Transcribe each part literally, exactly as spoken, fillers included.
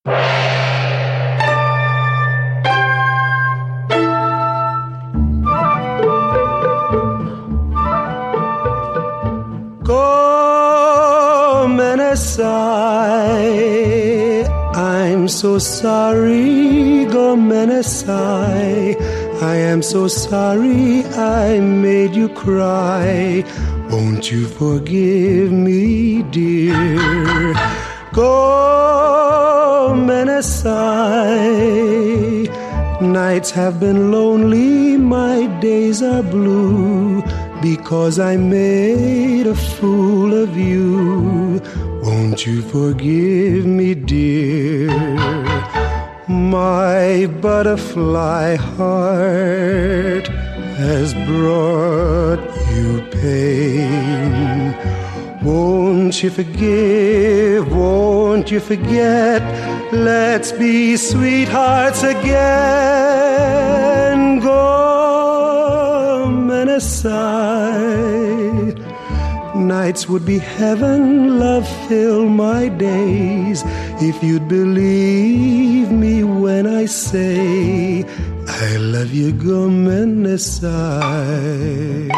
Sigh, I'm so sorry, Gomenasai. I am so sorry I made you cry. Won't you forgive me, dear? Gomenasai. Nights have been lonely, my days are blue, because I made a fool of you. Won't you forgive me, dear? My butterfly heart has brought you pain. Won't you forgive? Won't you forget? Let's be sweethearts again. Gomenasai. Nights would be heaven, love fill my days, if you'd believe me when I say I love you, Gomenasai.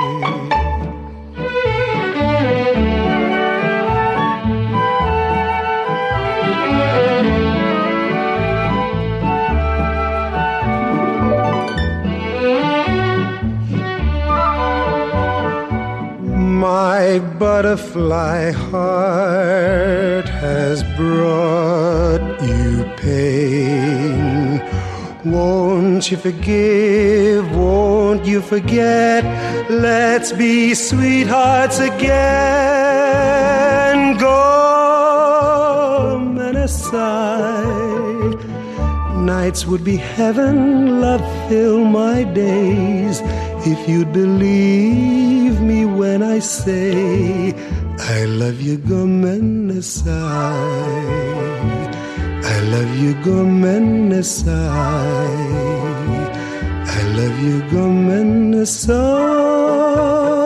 My butterfly heart has brought you pain. Won't you forgive? Won't you forget? Let's be sweethearts again. Gomenasai. Nights would be heaven, love fill my days, if you'd believe me when I say I love you, Gomenasai. I love you, Gomenasai. I love you, Gomenasai.